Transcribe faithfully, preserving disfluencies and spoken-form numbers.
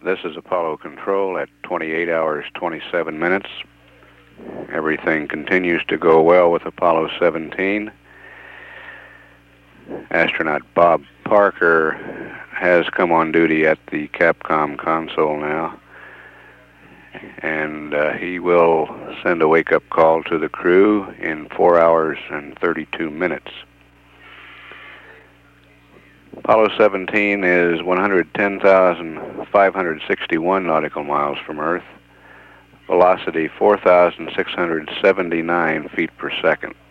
This is Apollo Control at twenty-eight hours, twenty-seven minutes. Everything continues to go well with Apollo seventeen. Astronaut Bob Parker has come on duty at the Capcom console now, and uh, he will send a wake-up call to the crew in four hours and thirty-two minutes. Apollo seventeen is one hundred ten thousand five hundred sixty-one nautical miles from Earth, velocity four thousand six hundred seventy-nine feet per second.